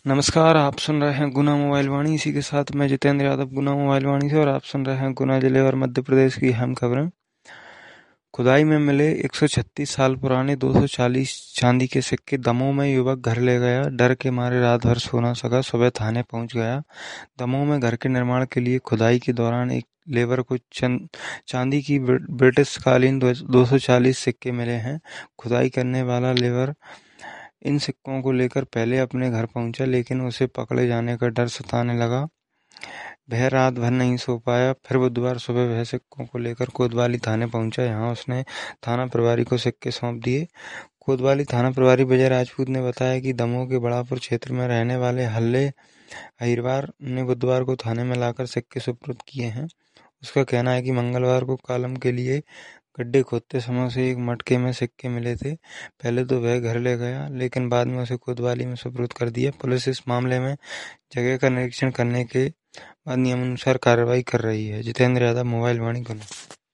नमस्कार, आप सुन रहे हैं गुना मोबाइल वाणी। इसी के साथ मैं जितेंद्र यादव गुना मोबाइल वाणी से, और आप सुन रहे हैं गुना जिले और मध्य प्रदेश की अहम खबरें। खुदाई में मिले 136 साल पुराने 240 चांदी के सिक्के। दमोह में युवक घर ले गया, डर के मारे रात भर सो न सका, सुबह थाने पहुंच गया। दमोह में घर के निर्माण के लिए खुदाई के दौरान एक लेबर को चांदी की ब्रिटिश कालीन 240 सिक्के मिले हैं। खुदाई करने वाला लेबर इन सिक्कों को लेकर पहले अपने घर पहुंचा, लेकिन उसे पकड़े जाने का डर सताने लगा। वह रात भर नहीं सो पाया। फिर बुधवार सुबह वह सिक्कों को लेकर कोतवाली थाने पहुंचा। यहाँ उसने थाना प्रभारी को सिक्के सौंप दिए। कोतवाली थाना प्रभारी विजय राजपूत ने बताया कि दमोह के बड़ापुर क्षेत्र में रहने वाले हल्ले अहिरवार ने बुधवार को थाने में लाकर सिक्के सुपुर्द किए हैं। उसका कहना है कि मंगलवार को कॉलम के लिए गड्ढे खोदते समय उसे एक मटके में सिक्के मिले थे। पहले तो वह घर ले गया, लेकिन बाद में उसे कोतवाली में सुपुर्द कर दिया। पुलिस इस मामले में जगह का निरीक्षण करने के बाद नियमानुसार कार्रवाई कर रही है। जितेंद्र यादव, मोबाइल वाणी, गुना।